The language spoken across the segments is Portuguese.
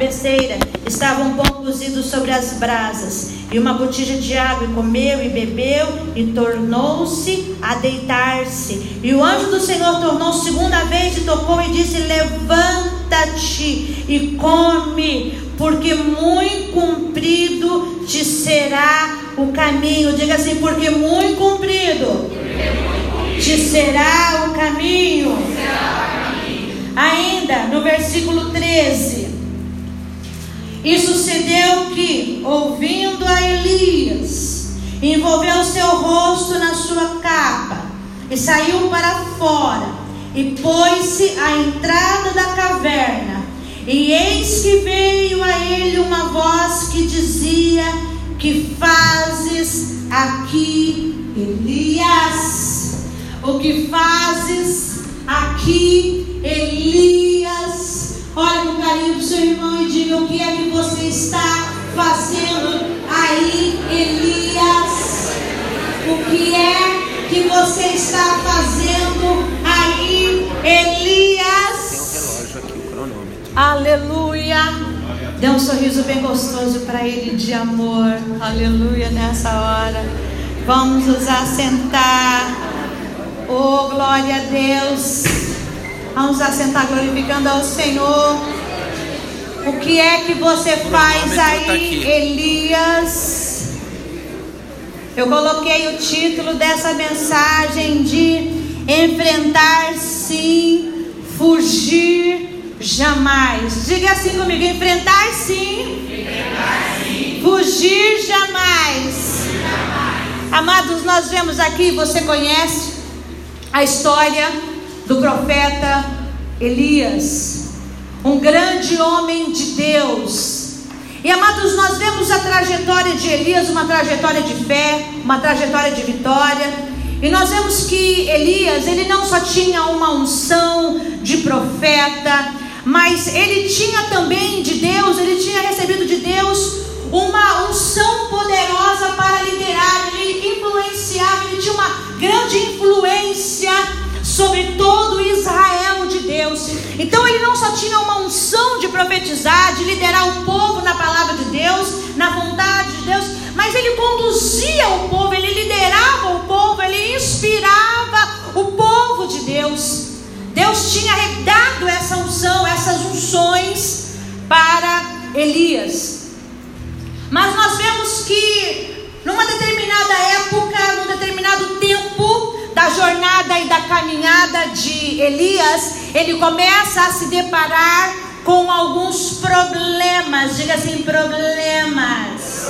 cabeceira estava um pão cozido sobre as brasas e uma botija de água, e comeu e bebeu e tornou-se a deitar-se. E o anjo do Senhor tornou segunda vez e tocou e disse: levanta-te e come, porque muito comprido te será o caminho. Diga assim: porque muito comprido te será o caminho. Ainda no versículo 13: e sucedeu que, ouvindo a Elias, envolveu seu rosto na sua capa e saiu para fora e pôs-se à entrada da caverna. E eis que veio a ele uma voz que dizia: que fazes aqui, Elias? O que fazes aqui, Elias? Olha com carinho para o seu irmão e diga: o que é que você está fazendo aí, Elias? O que é que você está fazendo aí, Elias? Tem um relógio aqui, o cronômetro. Aleluia. Dê um sorriso bem gostoso para ele de amor. Aleluia, nessa hora. Vamos nos assentar. Oh, glória a Deus. Vamos assentar glorificando ao Senhor. O que é que você faz aí, Elias? Eu coloquei o título dessa mensagem de enfrentar sim, fugir jamais. Diga assim comigo: enfrentar sim, fugir jamais. Amados, nós vemos aqui, você conhece a história do profeta Elias, um grande homem de Deus. E amados, nós vemos a trajetória de Elias, uma trajetória de fé, uma trajetória de vitória. E nós vemos que Elias, ele não só tinha uma unção de profeta, mas ele tinha também de Deus, ele tinha recebido de Deus uma unção poderosa para liderar. Ele influenciava, ele tinha uma grande influência sobre todo Israel de Deus. Então ele não só tinha uma unção de profetizar, de liderar o povo na palavra de Deus, na vontade de Deus, mas ele conduzia o povo, ele liderava o povo, ele inspirava o povo de Deus. Deus tinha dado essa unção, essas unções para Elias. Mas nós vemos que numa determinada época, num determinado tempo da jornada e da caminhada de Elias, ele começa a se deparar com alguns problemas. Diga assim: problemas.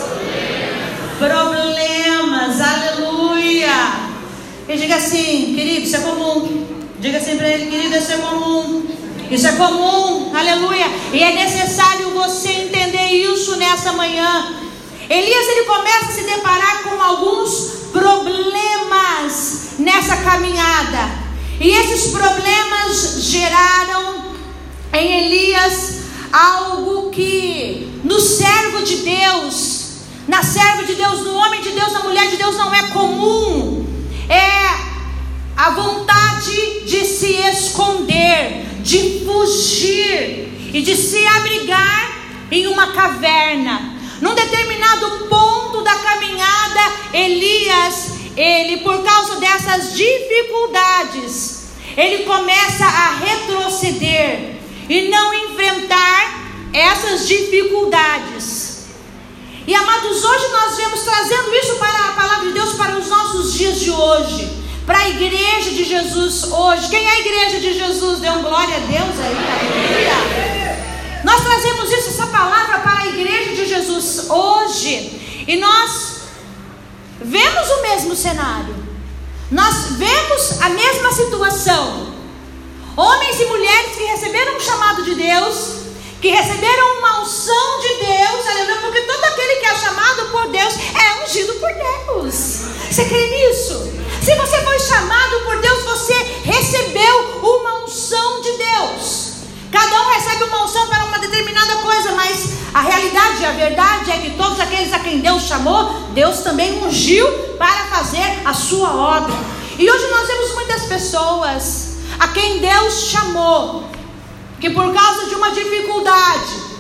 Aleluia. E diga assim: querido, isso é comum. Diga assim para ele: querido, isso é comum. Isso é comum, aleluia. E é necessário você entender isso nessa manhã. Elias, ele começa a se deparar com alguns problemas nessa caminhada. E esses problemas geraram em Elias algo que no servo de Deus, na serva de Deus, no homem de Deus, na mulher de Deus não é comum. É a vontade de se esconder, de fugir e de se abrigar em uma caverna. Num determinado ponto da caminhada, Elias, ele, por causa dessas dificuldades, ele começa a retroceder e não enfrentar essas dificuldades. E amados, hoje nós vemos trazendo isso para a palavra de Deus para os nossos dias de hoje, para a igreja de Jesus hoje. Quem é a igreja de Jesus? Dê um glória a Deus aí, aleluia. Nós trazemos essa palavra para a igreja de Jesus hoje, e nós vemos o mesmo cenário, nós vemos a mesma situação. Homens e mulheres que receberam um chamado de Deus, que receberam uma unção de Deus, aleluia, porque todo aquele que é chamado por Deus é ungido por Deus. Você crê nisso? Se você foi chamado por Deus, você recebeu uma unção de Deus. Cada um recebe uma unção para uma determinada coisa, mas a realidade, a verdade é que todos aqueles a quem Deus chamou, Deus também ungiu para fazer a sua obra. E hoje nós vemos muitas pessoas a quem Deus chamou, que por causa de uma dificuldade, que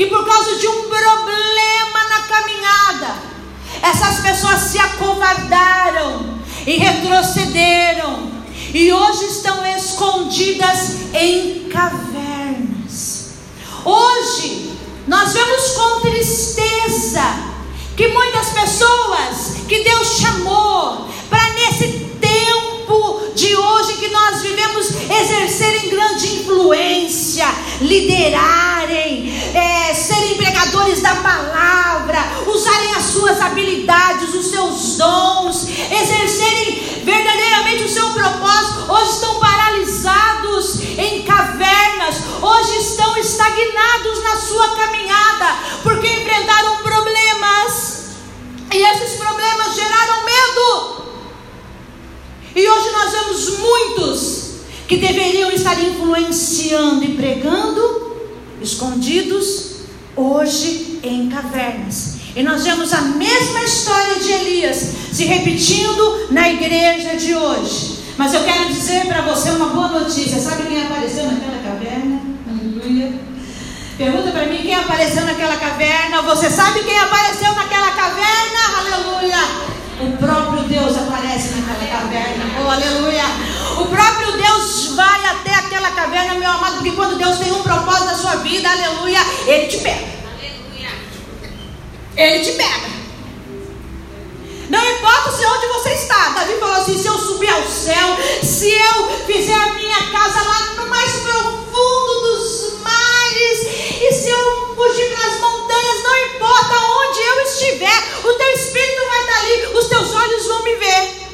que por causa de um problema na caminhada, essas pessoas se acovardaram e retrocederam, e hoje estão escondidas em cavernas. Hoje nós vemos com tristeza que muitas pessoas que Deus chamou para nesse tempo de hoje que nós vivemos exercerem grande influência, liderarem, serem pregadores da palavra, usarem as suas habilidades, os seus dons, exercerem verdadeiramente o seu propósito, hoje estão paralisados em cavernas, hoje estão estagnados na sua caminhada, porque enfrentaram problemas, e esses problemas geraram medo. E hoje nós vemos muitos que deveriam estar influenciando e pregando, escondidos, hoje em cavernas. E nós vemos a mesma história de Elias se repetindo na igreja de hoje. Mas eu quero dizer para você uma boa notícia. Sabe quem apareceu naquela caverna? Aleluia. Pergunta para mim quem apareceu naquela caverna. Você sabe quem apareceu naquela caverna? Aleluia. O próprio Deus aparece naquela caverna. Oh, aleluia. O próprio Deus vai até aquela caverna, meu amado, porque quando Deus tem um propósito na sua vida, aleluia, Ele te pega. Aleluia. Ele te pega. Não importa se onde você está. Davi falou assim: se eu subir ao céu, se eu fizer a minha casa lá no mais profundo dos mares, e se eu fugir para as montanhas, não importa onde eu estiver, o teu espírito vai estar ali, os teus olhos vão me ver.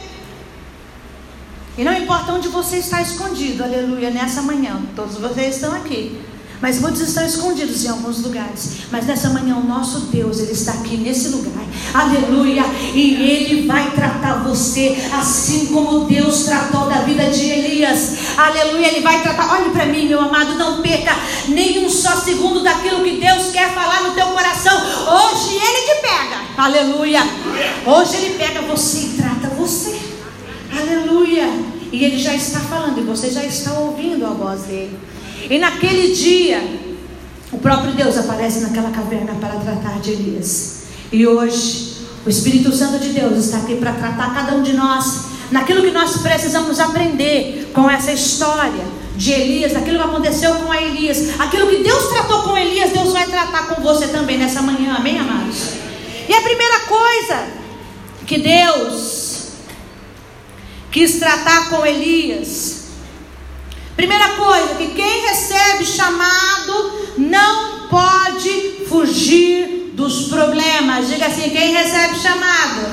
E não importa onde você está escondido, aleluia, nessa manhã, todos vocês estão aqui, mas muitos estão escondidos em alguns lugares, mas nessa manhã o nosso Deus, Ele está aqui nesse lugar, aleluia, e Ele vai tratar você assim como Deus tratou da vida de Elias, aleluia. Ele vai tratar. Olhe para mim, meu amado, não perca nem um só segundo daquilo que Deus quer falar no teu coração. Hoje Ele te pega, aleluia, hoje Ele pega você e trata você, aleluia. E Ele já está falando, e você já está ouvindo a voz dEle. E naquele dia, o próprio Deus aparece naquela caverna para tratar de Elias. E hoje, o Espírito Santo de Deus está aqui para tratar cada um de nós naquilo que nós precisamos aprender com essa história de Elias, daquilo que aconteceu com a Elias. Aquilo que Deus tratou com Elias, Deus vai tratar com você também nessa manhã, amém, amados? E a primeira coisa que Deus quis tratar com Elias, primeira coisa, que quem recebe chamado não pode fugir dos problemas. Diga assim: quem recebe chamado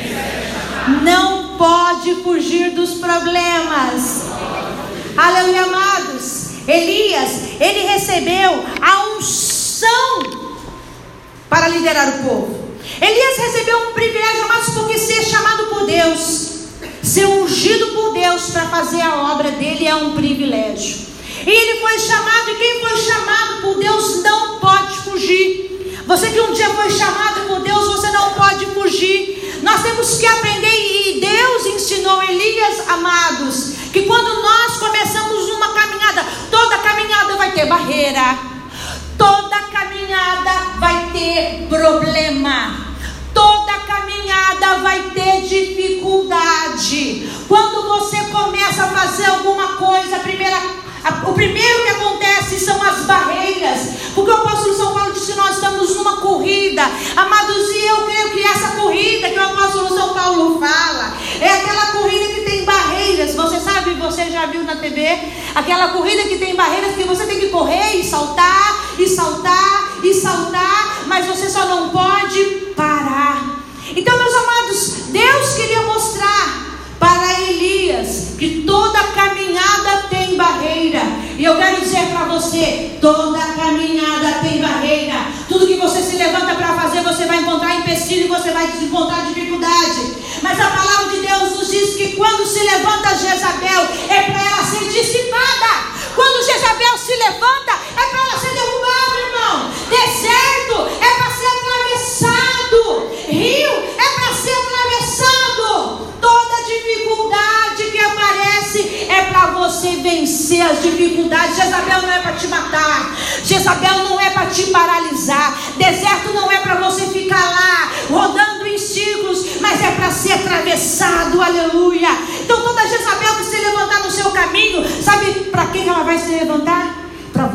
não pode fugir dos problemas. Aleluia, amados. Elias, ele recebeu a unção para liderar o povo. Elias recebeu um privilégio, amados, porque ser chamado por Deus, ser ungido por Deus para fazer a obra dele é um privilégio. E ele foi chamado, e quem foi chamado por Deus não pode fugir. Você que um dia foi chamado por Deus, você não pode fugir. Nós temos que aprender, e Deus ensinou Elias, amados, que quando nós começamos uma caminhada, toda caminhada vai ter barreira, toda caminhada vai ter problema, toda caminhada vai ter dificuldade. Quando você começa a fazer alguma coisa, o primeiro que acontece são as barreiras, porque o apóstolo São Paulo disse que nós estamos numa corrida, amados, e eu creio que essa corrida que o apóstolo São Paulo fala é aquela corrida que tem barreiras. Você sabe, você já viu na TV aquela corrida que tem barreiras, que você tem que correr e saltar, e saltar, e saltar, mas você só não pode parar. Então, meus amados, Deus queria mostrar para Elias que toda caminhada tem barreira. E eu quero dizer para você: toda caminhada tem barreira. Tudo que você se levanta para fazer, você vai encontrar empecilho e você vai encontrar dificuldade. Mas a palavra de Deus nos diz que quando se levanta Jezabel, é para ela ser dissipada. Quando Jezabel se levanta, é para ela ser derrubada, irmão. Deserto é para ser atravessado. Rio é para ser atravessado. Toda dificuldade que aparece é para você vencer as dificuldades. Jezabel não é para te matar. Jezabel não é para te paralisar.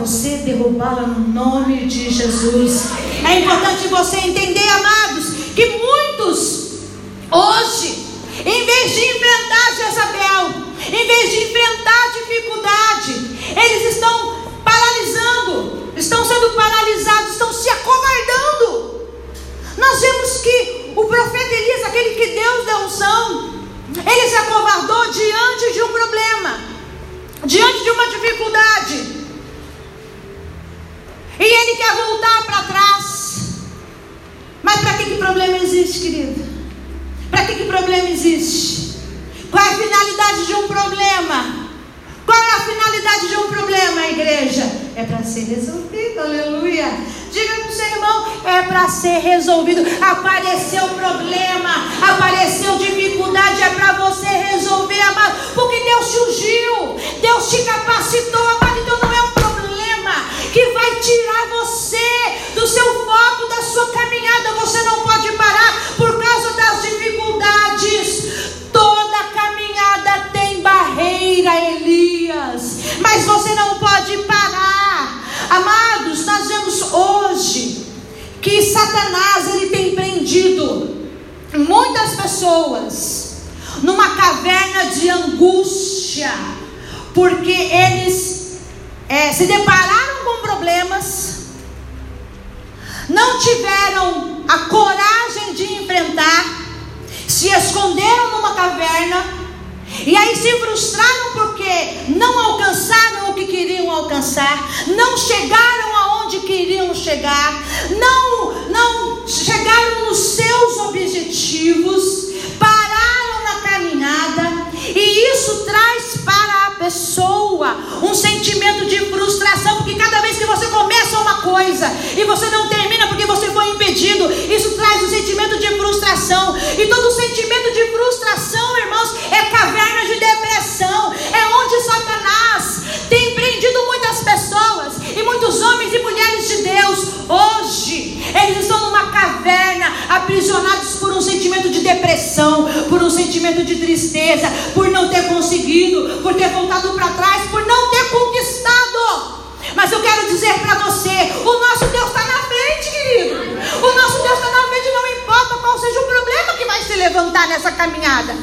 você derrubá-la no nome de Jesus. É importante você entender, amados, que muitos hoje, em vez de enfrentar Jezabel, em vez de enfrentar dificuldade, eles estão paralisando, estão sendo paralisados, estão se acovardando. Nós vemos que o profeta Elias, aquele que Deus deu unção, ele se acovardou diante de um problema, diante de uma dificuldade, e ele quer voltar para trás. Mas para que problema existe, querido? Para que problema existe? Qual é a finalidade de um problema? Qual é a finalidade de um problema, igreja? É para ser resolvido, aleluia. Diga para o seu irmão, é para ser resolvido. Apareceu problema, apareceu dificuldade, é para você resolver, amado. Porque Deus te ungiu, Deus te capacitou, amado. Então não é um problema que vai tirar você do seu foco, da sua caminhada. Você não pode parar por causa das dificuldades. Toda caminhada tem barreira, Elias, mas você não pode parar. Amados, nós vemos hoje que Satanás, ele tem prendido muitas pessoas numa caverna de angústia, porque eles se depararam com problemas, não tiveram a coragem de enfrentar, se esconderam numa caverna, e aí se frustraram porque não alcançaram o que queriam alcançar, não chegaram aonde queriam chegar, não chegaram nos seus objetivos, pararam na caminhada, e isso traz para a pessoa um sentimento de frustração, porque cada vez que você começa uma coisa e você não termina porque você foi impedido, isso traz um sentimento de frustração, e todo sentimento de frustração, irmãos, é caverna de depressão, é onde Satanás tem prendido muitas pessoas, e muitos homens e mulheres de Deus, hoje, eles estão numa caverna, aprisionados por um sentimento de depressão, por um sentimento de tristeza, por não ter conseguido, por ter voltado para trás, por não ter conquistado. Mas eu quero dizer para você, o nosso Deus está na frente, querido. O nosso Deus está na frente, não importa qual seja o problema que vai se levantar nessa caminhada.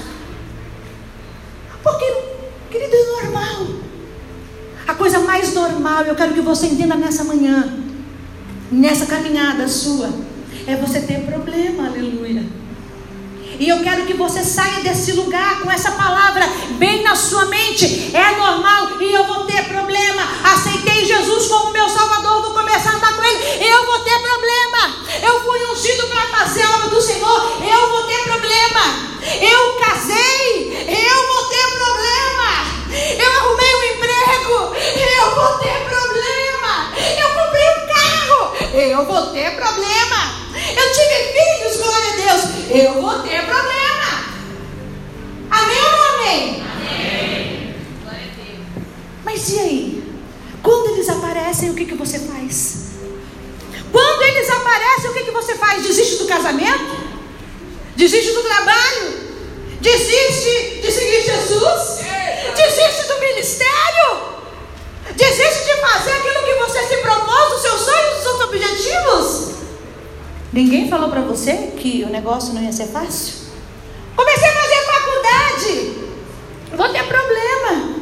Porque, querido, é normal. A coisa mais normal, eu quero que você entenda nessa manhã, nessa caminhada sua, é você ter problema, aleluia. E eu quero que você saia desse lugar com essa palavra bem na sua mente. É normal e eu vou ter problema. Aceitei Jesus como meu Salvador, vou começar a andar com Ele, eu vou ter problema. Eu fui ungido para fazer a obra do Senhor, eu vou ter problema. Eu casei, eu vou ter problema. Eu arrumei um emprego, eu vou ter problema. Eu comprei um carro, eu vou ter problema. Eu tive filhos, glória a Deus, eu vou ter problema. Amém ou não amém? Amém. Glória a Deus. Mas e aí? Quando eles aparecem, o que você faz? Quando eles aparecem, o que você faz? Desiste do casamento? Desiste do trabalho? Desiste de seguir Jesus? Desiste do ministério? Desiste de fazer aquilo que você se propôs, os seus sonhos, os seus objetivos? Ninguém falou para você que o negócio não ia ser fácil? Comecei a fazer faculdade, vou ter problema.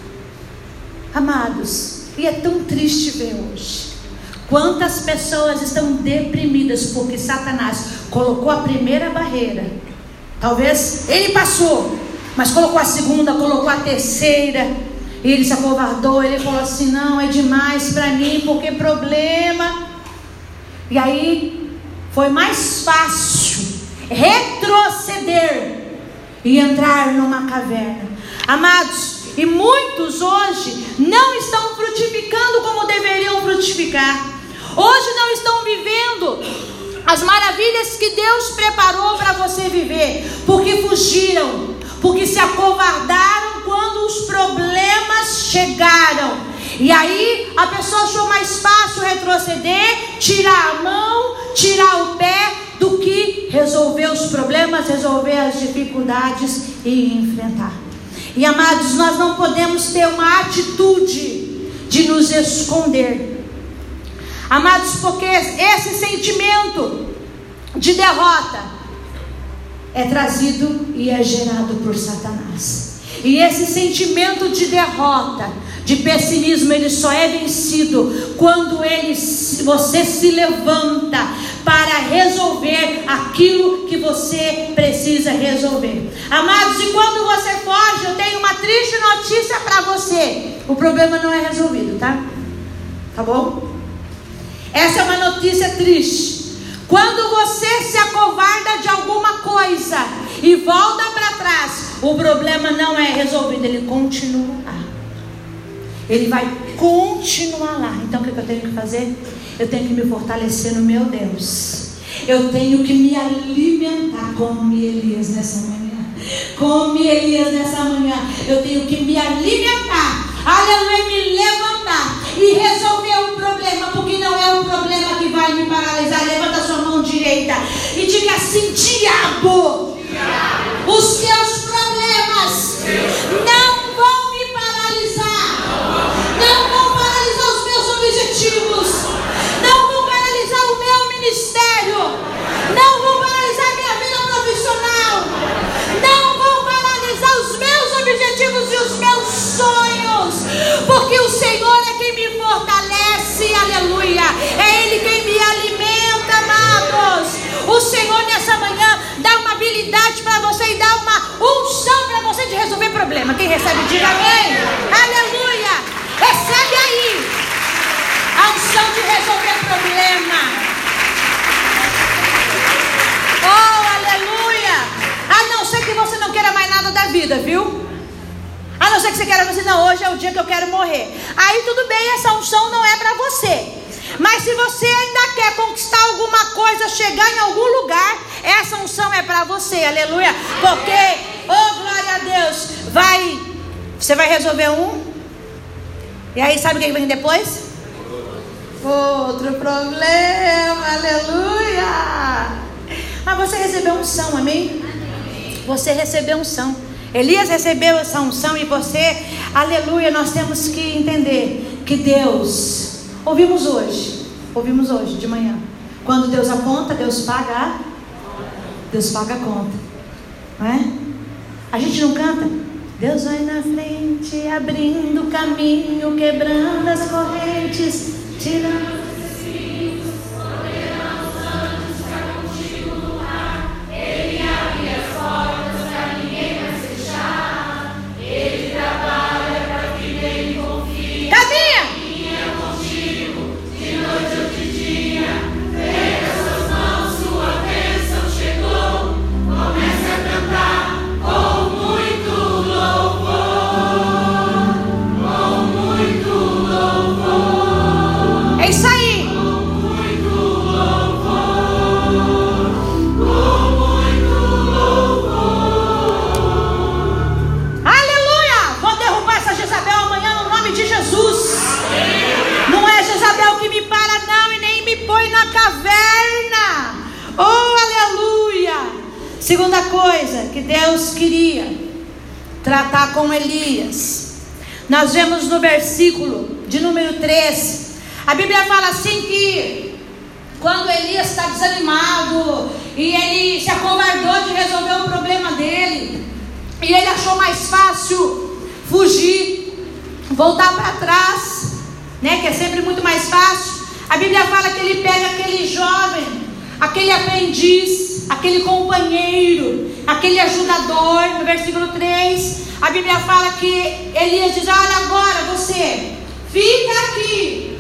Amados, e é tão triste ver hoje quantas pessoas estão deprimidas porque Satanás colocou a primeira barreira. Talvez ele passou, mas colocou a segunda, colocou a terceira, e ele se acovardou. Ele falou assim: não, é demais para mim, porque problema. E aí foi mais fácil retroceder e entrar numa caverna. Amados, e muitos hoje não estão frutificando como deveriam frutificar. Hoje não estão vivendo as maravilhas que Deus preparou para você viver, porque fugiram, porque se acovardaram quando os problemas chegaram. E aí a pessoa achou mais fácil retroceder, tirar a mão, tirar o pé, do que resolver os problemas, resolver as dificuldades e enfrentar. E amados, nós não podemos ter uma atitude de nos esconder. Amados, porque esse sentimento de derrota é trazido e é gerado por Satanás. E esse sentimento de derrota, de pessimismo, ele só é vencido quando você se levanta para resolver aquilo que você precisa resolver. Amados, e quando você foge, eu tenho uma triste notícia para você: o problema não é resolvido, tá? Tá bom? Essa é uma notícia triste. Quando você se acovarda de alguma coisa e volta para trás, o problema não é resolvido, ele continua lá. Ele vai continuar lá. Então o que eu tenho que fazer? Eu tenho que me fortalecer no meu Deus. Eu tenho que me alimentar como Elias nessa manhã. Como Elias nessa manhã. Eu tenho que me alimentar. Aleluia, me levantar e resolver o problema, porque não é o problema que vai me paralisar. Levanta sua mão direita e diga assim: diabo, os teus problemas não vão me paralisar, não vão paralisar os meus objetivos, não vão paralisar o meu ministério, não vão paralisar minha vida profissional, não vão paralisar os meus objetivos e os meus sonhos, porque o Senhor é quem me fortalece, aleluia, é Ele quem me alimenta, amados. O Senhor nessa manhã dá uma habilidade para você e dá uma unção para você de resolver problema. Quem recebe, diga amém, aleluia. Recebe aí a unção de resolver problema. Oh, aleluia. A não ser que você não queira mais nada da vida, viu? A não ser que você queira dizer: não, hoje é o dia que eu quero morrer. Aí tudo bem, essa unção não é para você. Mas se você ainda quer conquistar alguma coisa, chegar em algum lugar, essa unção é para você, aleluia. Porque, oh glória a Deus, você vai resolver um, e aí sabe o que vem depois? Outro problema, aleluia. Mas você recebeu unção, amém? Você recebeu unção. Elias recebeu essa unção e você, aleluia. Nós temos que entender que Deus, ouvimos hoje de manhã, quando Deus aponta, Deus paga a conta, não é? A gente não canta: Deus vai na frente, abrindo o caminho, quebrando as correntes, tirando os espinhos, ordenando os anjos para contigo lutar. Ele abre as portas para ninguém mais fechar. Ele trabalha para quem nele confia. Caminha contigo, de noite ou de dia. Pega suas mãos, sua bênção chegou. Comece a cantar com muito louvor, com muito louvor. É isso aí. Com muito louvor, com muito louvor. Aleluia! Vou derrubar essa Jezabel amanhã no nome de Jesus. Não é Jezabel que me para não, e nem me põe na caverna. Oh, aleluia! Segunda coisa que Deus queria tratar com Elias, nós vemos no versículo de número 13. A Bíblia fala assim que quando Elias está desanimado e ele se acovardou de resolver o problema dele, e ele achou mais fácil fugir, voltar para trás, né, que é sempre muito mais fácil. A Bíblia fala que ele pega aquele jovem, aquele aprendiz, aquele companheiro, aquele ajudador. No versículo 3, a Bíblia fala que Elias diz: olha, agora você fica aqui,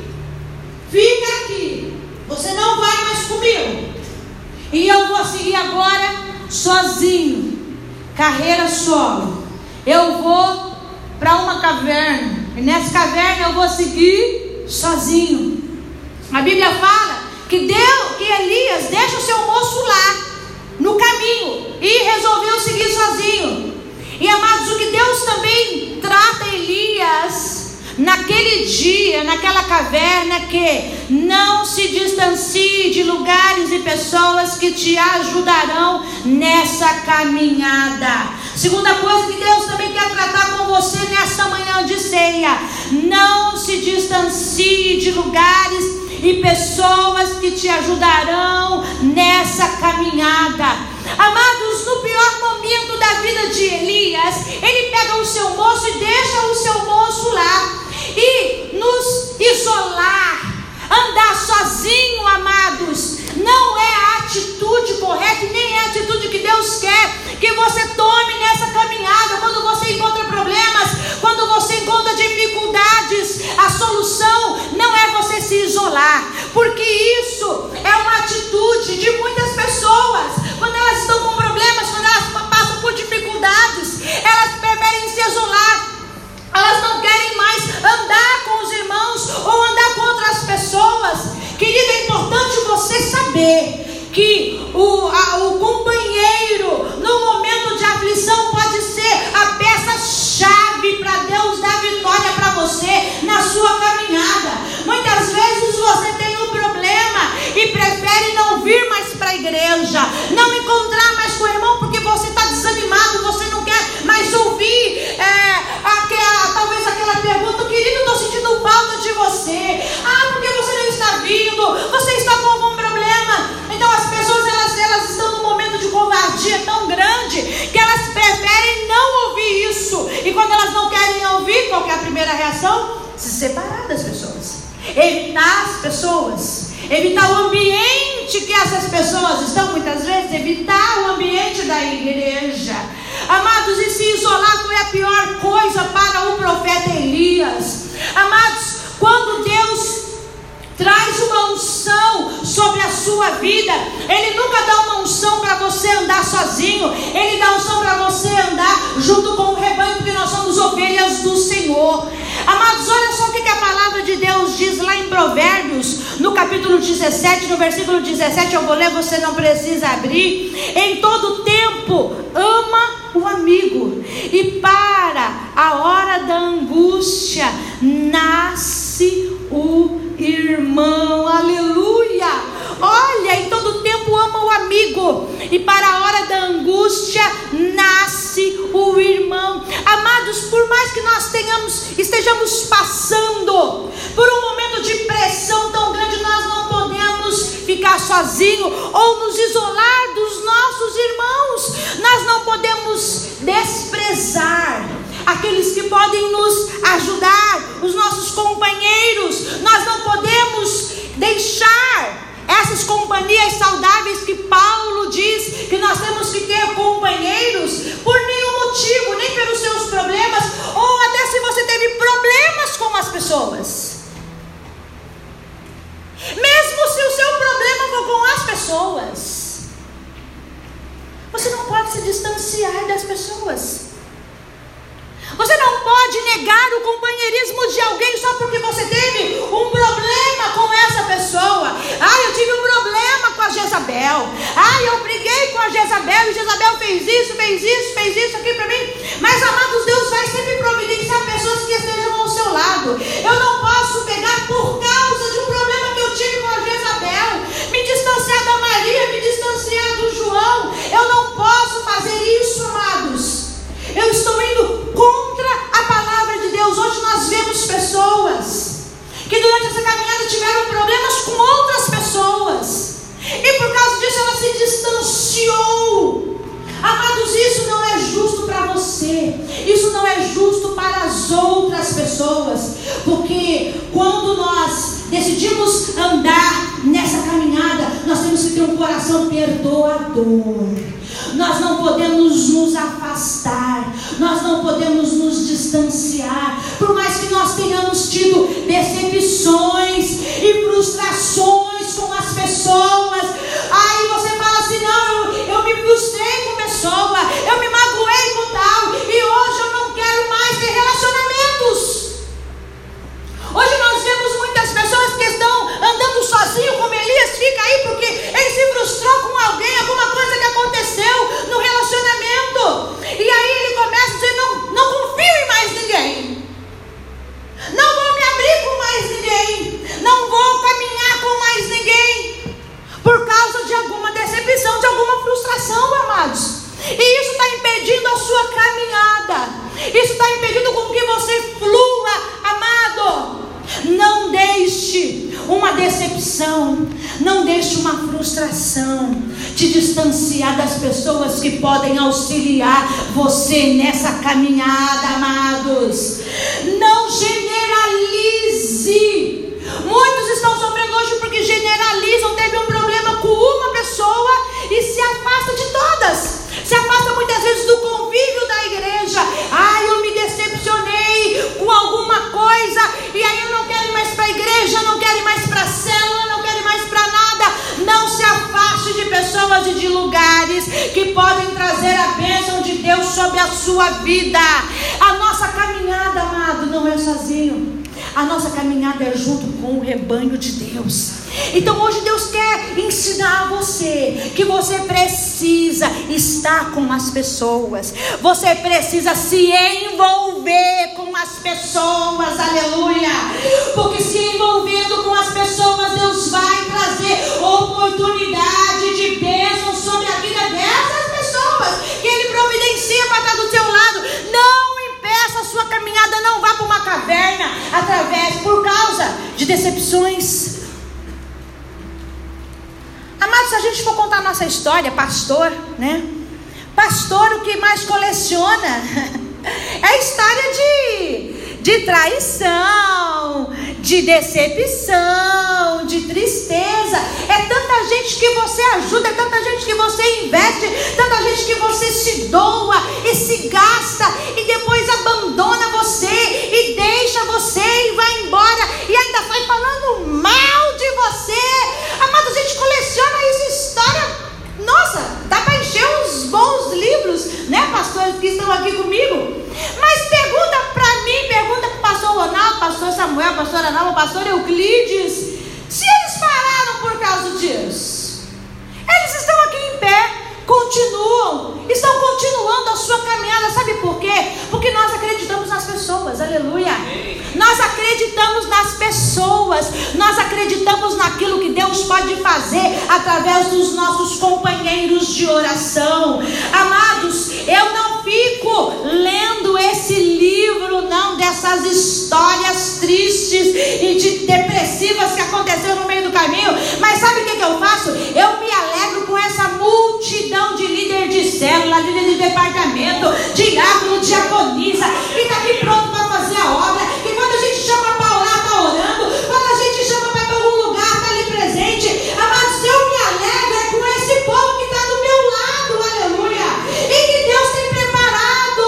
você não vai mais comigo, e eu vou seguir agora sozinho, carreira solo. Eu vou para uma caverna, e nessa caverna eu vou seguir sozinho. A Bíblia fala que Elias deixa o seu moço lá no caminho e resolveu seguir sozinho. E amados, o que Deus também trata Elias naquele dia, naquela caverna, que não se distancie de lugares e pessoas que te ajudarão nessa caminhada. Segunda coisa que Deus também quer tratar com você nessa manhã de ceia: Não se distancie de lugares e pessoas que te ajudarão nessa caminhada. Amados, no pior momento da vida de Elias, ele pega o seu moço e deixa o seu moço lá. E nos isolar, andar sozinho, amados, não é a atitude correta, nem é a atitude que Deus quer que você tome nessa caminhada. Quando você encontra problemas, quando você encontra dificuldades, a solução não é você se isolar, porque isso é uma atitude de muitas pessoas. Quando elas estão com problemas, quando elas passam por dificuldades, elas preferem se isolar. Elas não querem mais andar com os irmãos ou andar com outras pessoas. Querido, é importante você saber que o companheiro no momento de aflição pode ser a peça-chave para Deus dar vitória para você na sua caminhada. Muitas vezes você tem um problema e prefere não vir mais para a igreja, não encontrar mais com o irmão porque você está desanimado, você não quer mais ouvir talvez aquela pergunta: querido, estou sentindo falta de você. Porque você não está vindo, você está com algum problema. Então as pessoas elas estão num momento de covardia tão grande que elas preferem não ouvir isso. E quando elas não querem ouvir, qual que é a primeira reação? Se separar das pessoas, evitar as pessoas, evitar o ambiente que essas pessoas estão, muitas vezes evitar o ambiente da igreja. Amados, e se isolar foi a pior coisa para o profeta Elias. Amados, quando Deus traz uma unção sobre a sua vida, Ele nunca dá uma unção para você andar sozinho. Ele dá unção para você andar junto com o rebanho, porque nós somos ovelhas do Senhor. Amados, olha só o que a palavra de Deus diz lá em Provérbios, no capítulo 17, no versículo 17, eu vou ler, você não precisa abrir. Em todo tempo ama o amigo, e para a hora da angústia nasce o irmão. Aleluia! Olha, em todo tempo ama o amigo, e para a hora da angústia nasce o irmão. Amados, por mais que nós estejamos passando por um momento de pressão tão grande, nós não podemos ficar sozinhos ou nos isolar dos nossos irmãos. Nós não podemos desprezar aqueles que podem nos ajudar, os nossos companheiros. Nós não podemos deixar essas companhias saudáveis que Paulo diz que nós temos que ter companheiros por nenhum motivo, nem pelos seus problemas, ou até se você teve problemas com as pessoas. Mesmo se o seu problema for com as pessoas, você não pode se distanciar das pessoas. Você não pode negar o companheirismo de alguém só porque você teve um problema com essa pessoa. Eu tive um problema com a Jezabel. Eu briguei com a Jezabel e Jezabel fez isso aqui para mim. Mas, amados, Deus vai sempre providenciar pessoas que estejam ao seu lado. Eu não posso pegar por causa de um problema que eu tive com a Jezabel, me distanciar da Maria, me distanciar do João. Eu não posso fazer isso, amados. Eu estou indo contra a palavra de Deus. Hoje nós vemos pessoas que durante essa caminhada tiveram problemas com outras pessoas, e por causa disso ela se distanciou. Amados, isso não é justo para você, isso não é justo para as outras pessoas, porque quando nós decidimos andar nessa caminhada, nós temos que ter um coração perdoador. Nós não podemos nos afastar, nós não podemos nos distanciar, por mais que nós tenhamos tido decepções e frustrações com as pessoas. Aí você fala assim: não, eu me frustrei com pessoa, eu me magoei com tal, e hoje eu não quero mais ter relacionamentos. Hoje nós vemos muitas pessoas que estão andando sozinhos, como Elias fica aí porque ele se frustrou com alguém, alguma coisa que aconteceu no relacionamento, e aí ele começa a dizer: não confio em mais ninguém, não vou me abrir com mais ninguém, não vou caminhar com mais decepção, não deixe uma frustração te distanciar das pessoas que podem auxiliar você nessa caminhada, amados. Não generalize. Muitos estão sofrendo hoje porque generalizam. Teve um problema com uma pessoa e se afasta de todas. Se afasta muitas vezes do convívio da igreja. Eu me decepcionei com alguma coisa e aí eu não quero ir mais para a igreja, não quero ir mais para a célula, não quero ir mais para nada. Não se afaste de pessoas e de lugares que podem trazer a bênção de Deus sobre a sua vida. A nossa caminhada, amado, não é sozinho. A nossa caminhada é junto com o rebanho de Deus. Então hoje Deus quer ensinar a você que você precisa estar com as pessoas. Você precisa se envolver com as pessoas, aleluia. Porque se envolvendo com as pessoas, Deus vai trazer oportunidade de bênção sobre a vida dessas pessoas que Ele providencia para estar do seu lado. Não impeça a sua caminhada, não vá para uma caverna por causa de decepções. Amados, se a gente for contar a nossa história, pastor, né? Pastor, o que mais coleciona é a história de traição, de decepção, de tristeza. É tanta gente que você ajuda, é tanta gente que você investe, tanta gente que você se doa e se gasta e depois abandona você e deixa você e vai embora e ainda sai falando mal de você. Amado, a gente coleciona essa história. Nossa, dá para encher uns bons livros, né, pastores que estão aqui comigo? Mas pergunta para mim, pergunta para o pastor Ronaldo, pastor Samuel, pastor Ana, pastor Euclides, se eles pararam por causa disso. Eles estão aqui em pé, estão continuando a sua caminhada. Sabe por quê? Porque nós acreditamos nas pessoas, aleluia. Nós acreditamos nas pessoas, nós acreditamos naquilo que Deus pode fazer através dos nossos companheiros de oração. Amados, eu não fico lendo esse livro, não, dessas histórias tristes e depressivas que aconteceram no meio do caminho. Mas sabe o que eu faço? Eu me alegro com essa multidão de líder de célula, líder de departamento, diácono, diaconisa, que está aqui pronto para fazer a obra. E quando a gente chama para orar, está orando. Quando a gente chama para ir para algum lugar, está ali presente. Amados, eu me alegro com esse povo que está do meu lado, aleluia. E que Deus tem preparado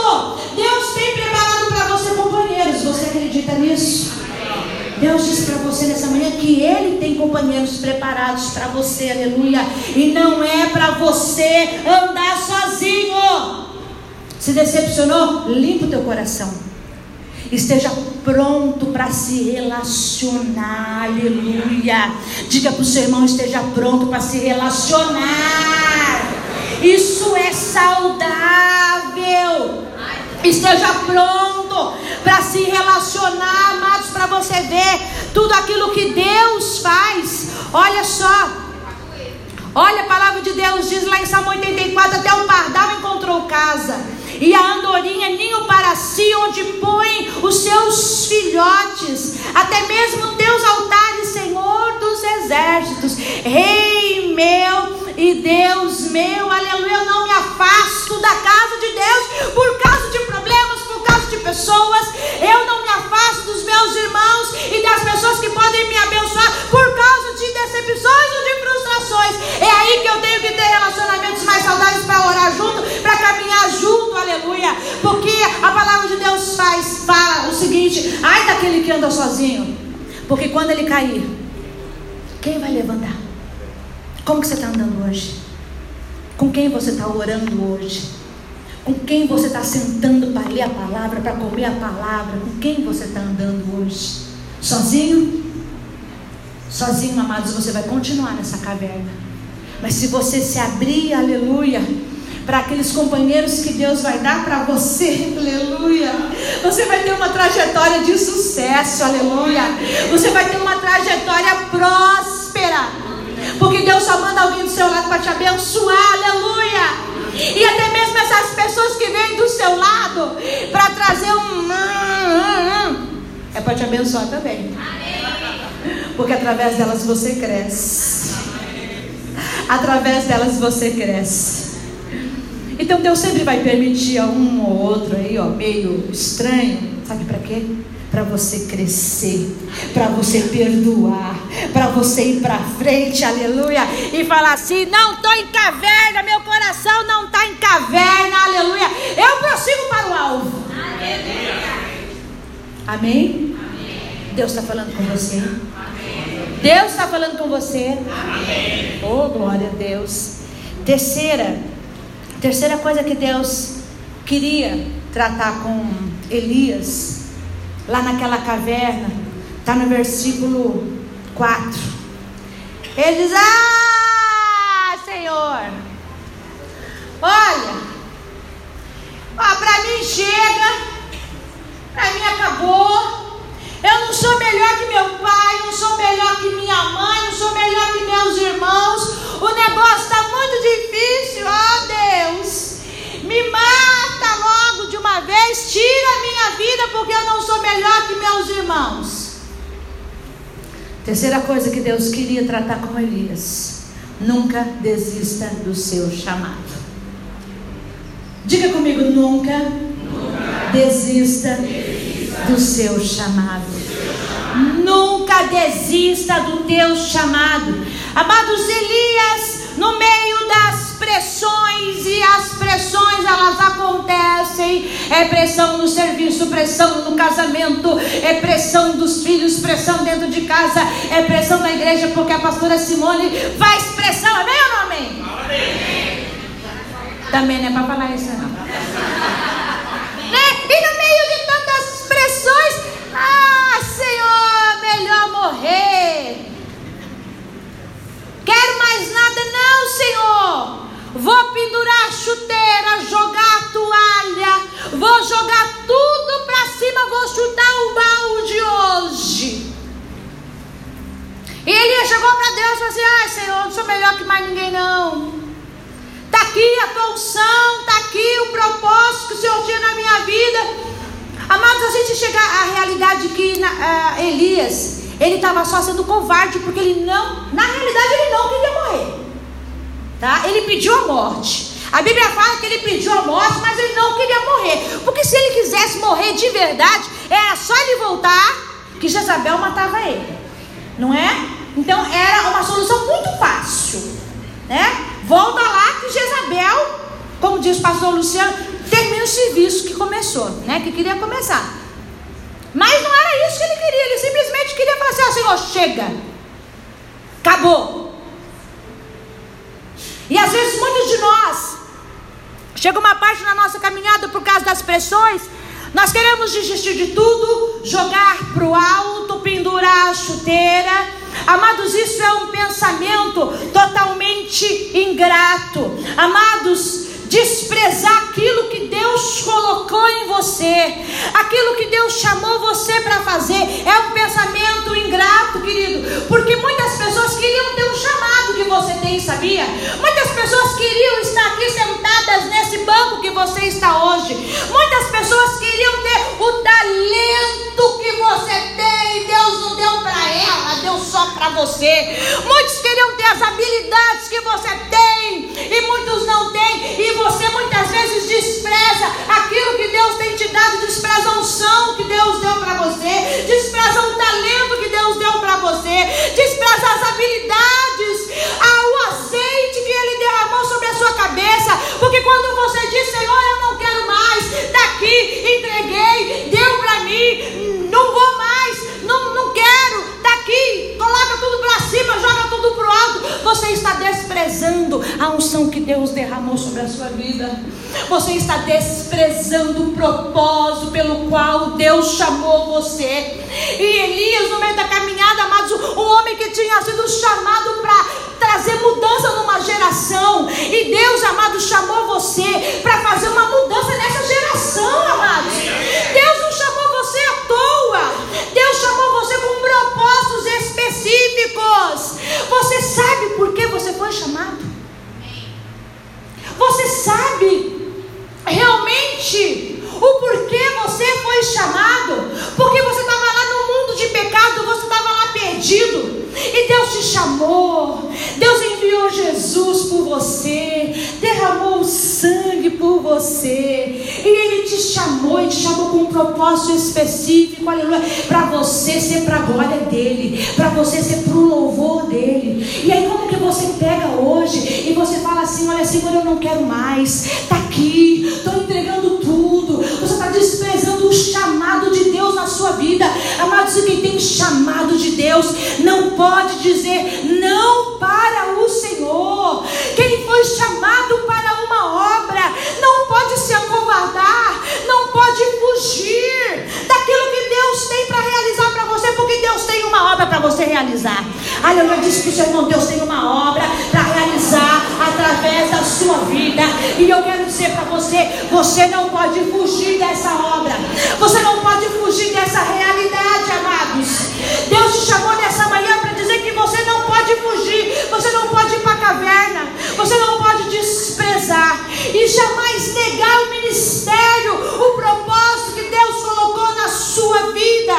para você companheiros. Você acredita nisso? Deus disse para você nessa manhã que Ele tem companheiros preparados para você, aleluia. E não é para você andar sozinho. Se decepcionou? Limpa o teu coração. Esteja pronto para se relacionar, aleluia. Diga para o seu irmão: esteja pronto para se relacionar. Isso é saudável. Esteja pronto para se relacionar, amados, para você ver tudo aquilo que Deus faz. Olha só, olha, a palavra de Deus diz lá em Salmo 84: até o pardal encontrou casa, e a andorinha ninho para si, onde põe os seus filhotes. Até mesmo teus altares, Senhor dos exércitos, Rei meu e Deus meu, aleluia. Eu não me afasto da casa de Deus por causa de problemas, por causa de pessoas. Eu não me afasto dos meus irmãos e das pessoas que podem me abençoar por causa de decepções ou de frustrações. É aí que eu tenho que ter relacionamentos mais saudáveis para orar junto, para caminhar junto, aleluia. Porque a palavra de Deus fala o seguinte: ai daquele que anda sozinho, porque quando ele cair, quem vai levantar? Como que você está andando hoje? Com quem você está orando hoje? Com quem você está sentando para ler a palavra, para comer a palavra? Com quem você está andando hoje? Sozinho? Sozinho, amados, você vai continuar nessa caverna. Mas se você se abrir, aleluia, para aqueles companheiros que Deus vai dar para você, aleluia, você vai ter uma trajetória de sucesso, aleluia. Você vai ter uma trajetória próspera, porque Deus só manda alguém do seu lado para te abençoar, aleluia. E até mesmo essas pessoas que vêm do seu lado para trazer é para te abençoar também. Porque através delas você cresce. Através delas você cresce. Então Deus sempre vai permitir a um ou outro aí, meio estranho. Sabe para quê? Para você crescer, para você perdoar, para você ir para frente, aleluia, e falar assim: não estou em caverna, meu coração não está em caverna, aleluia, eu prossigo para o alvo. Aleluia. Amém? Amém. Deus está falando com você? Amém. Deus está falando com você? Amém. Oh, glória a Deus. Terceira coisa que Deus queria tratar com Elias, lá naquela caverna, está no versículo 4. Ele diz: Senhor, olha, para mim chega, para mim acabou. Eu não sou melhor que meu pai, não sou melhor que minha mãe, não sou melhor que meus irmãos. O negócio está muito difícil, Deus, me mata logo de uma vez, tira a minha vida, porque eu não sou melhor que meus irmãos. Terceira coisa que Deus queria tratar com Elias: nunca desista do seu chamado. Diga comigo: nunca desista do seu chamado. Nunca desista do teu chamado. Amados, Elias, no meio das pressões, e as pressões elas acontecem, é pressão no serviço, pressão no casamento, é pressão dos filhos, pressão dentro de casa, é pressão na igreja, porque a pastora Simone faz pressão, amém ou não amém? Amém. Também não é para falar isso não. E no meio de tantas pressões, Senhor, melhor morrer. Quero mais nada não, Senhor. Vou pendurar a chuteira, jogar a toalha, vou jogar tudo para cima, vou chutar o balde hoje. E Elias chegou para Deus e falou assim: Senhor, não sou melhor que mais ninguém não. Está aqui a tua unção, está aqui o propósito que o Senhor tinha na minha vida. Amados, a gente chega à realidade que Elias, ele estava só sendo covarde, porque na realidade ele não queria morrer, tá? Ele pediu a morte. A Bíblia fala que ele pediu a morte, mas ele não queria morrer, porque se ele quisesse morrer de verdade, era só ele voltar, que Jezabel matava ele, não é? Então era uma solução muito fácil, né? Volta lá que Jezabel, como diz o pastor Luciano, termina o serviço que começou, né? Que queria começar. Mas não era isso que ele queria. Ele simplesmente queria falar assim: Senhor, chega, acabou. E às vezes muitos de nós, chega uma parte na nossa caminhada, por causa das pressões, nós queremos desistir de tudo, jogar para o alto, pendurar a chuteira. Amados, isso é um pensamento totalmente ingrato. Amados, desprezar aquilo que Deus colocou em você, aquilo que Deus chamou você para fazer, é um pensamento ingrato, querido, porque muitas pessoas queriam ter um chamado que você tem, sabia? Muitas pessoas queriam estar aqui sentadas nesse banco que você está hoje. Muitas pessoas queriam ter o talento que você tem, Deus não deu para ela, deu só para você. Muitos queriam ter as habilidades que você tem, e muitos não têm, e você muitas vezes despreza aquilo que Deus tem te dado, despreza a unção que Deus deu para você, despreza o talento que Deus deu para você, despreza as habilidades, o azeite que Ele derramou sobre a sua cabeça, porque quando você diz: Senhor, eu não quero mais, está aqui, entreguei, deu para mim, não vou mais, não quero, está aqui, coloca tudo para cima, joga tudo para o alto, você está desprezando a unção que Deus derramou sobre a sua vida. Você está desprezando o propósito pelo qual Deus chamou você. E Elias, no meio da caminhada, amados, um homem que tinha sido chamado para trazer mudança numa geração, e Deus, amado, chamou você para fazer uma mudança nessa geração, amados. Deus não chamou você à toa. Deus chamou você com propósitos específicos. Você sabe por que você foi chamado? Você sabe realmente o porquê você foi chamado? Porque você estava lá no mundo de pecado, você estava lá perdido. chamou, Deus enviou Jesus por você, derramou o sangue por você, e Ele te chamou, e te chamou com um propósito específico, aleluia, para você ser para a glória dEle, para você ser para o louvor dEle. E aí como que você pega hoje, e você fala assim, olha Senhor, eu não quero mais, está aqui, estou entregando tudo, você está desprezando o chamado de Deus na sua vida. Amados, quem tem chamado de Deus não pode dizer não para o Senhor. Quem foi chamado para uma obra não pode se acovardar, não pode fugir daquilo que Deus tem para realizar para você, porque Deus tem uma obra para você realizar. Aleluia, disse para o seu irmão, Deus tem uma obra para realizar através da sua vida, e eu quero dizer para você, você não pode fugir dessa obra, você não pode fugir dessa realidade, amados. Deus te chamou nessa manhã para dizer que você não pode fugir, você não pode ir para a caverna, você não pode desprezar e jamais negar o ministério, o propósito que Deus colocou na sua vida.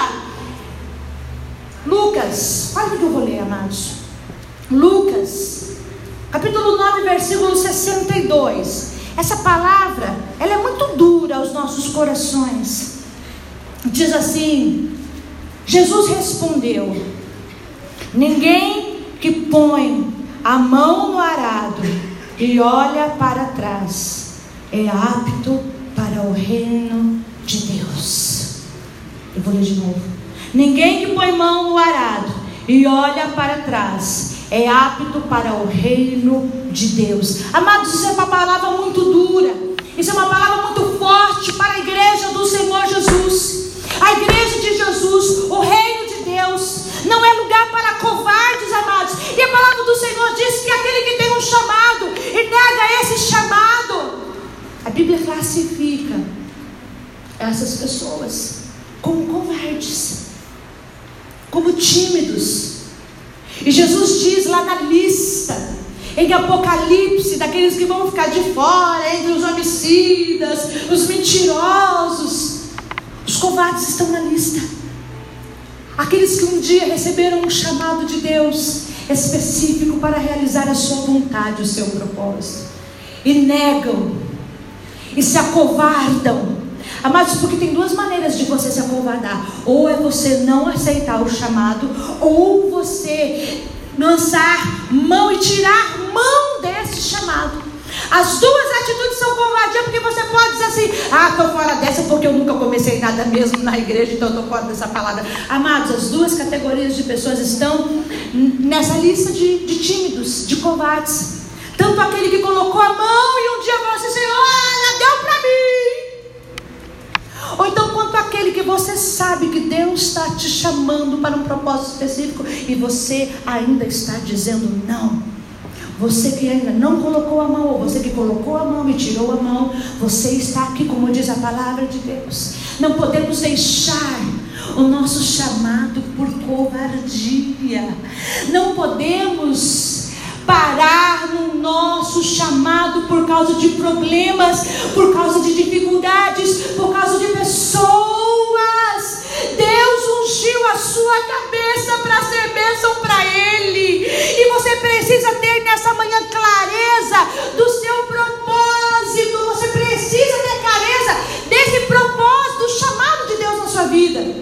Lucas, olha o que eu vou ler, amados. Lucas, capítulo 9, versículo 62. Essa palavra, ela é muito dura aos nossos corações. Diz assim: Jesus respondeu: ninguém que põe a mão no arado e olha para trás é apto para o reino de Deus. Eu vou ler de novo. Ninguém que põe mão no arado e olha para trás é apto para o reino de Deus. Amados, isso é uma palavra muito dura, isso é uma palavra muito forte para a igreja do Senhor Jesus. A igreja de Jesus, o reino de Deus, não é lugar para covardes, amados. E a palavra do Senhor diz que aquele que tem um chamado e nega esse chamado, a Bíblia classifica essas pessoas como covardes, como tímidos. E Jesus diz lá na lista, em Apocalipse, daqueles que vão ficar de fora, entre os homicidas, os mentirosos, os covardes estão na lista. Aqueles que um dia receberam um chamado de Deus específico para realizar a sua vontade, o seu propósito, e negam, e se acovardam. Amados, porque tem duas maneiras de você se acovardar: ou é você não aceitar o chamado, ou você lançar mão e tirar mão desse chamado. As duas atitudes são covardia, porque você pode dizer assim: ah, estou fora dessa porque eu nunca comecei nada mesmo na igreja, então estou fora dessa palavra. Amados, as duas categorias de pessoas estão nessa lista de tímidos, de covardes. Tanto aquele que colocou a mão e um dia falou assim: Senhor, ela deu para mim. Ou então quanto aquele que você sabe que Deus está te chamando para um propósito específico e você ainda está dizendo não. Você que ainda não colocou a mão, ou você que colocou a mão e tirou a mão, você está aqui, como diz a palavra de Deus. Não podemos deixar o nosso chamado por covardia. Não podemos parar no nosso chamado por causa de problemas, por causa de dificuldades, por causa de pessoas. Deus ungiu a sua cabeça para ser bênção para Ele, e você precisa ter nessa manhã clareza do seu propósito. Você precisa ter clareza desse propósito, do chamado de Deus na sua vida.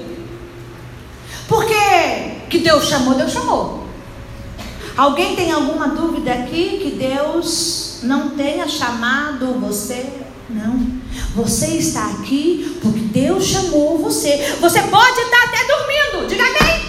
Porque que Deus chamou, Deus chamou. Alguém tem alguma dúvida aqui que Deus não tenha chamado você? Não. Você está aqui porque Deus chamou você. Você pode estar até dormindo. Diga amém.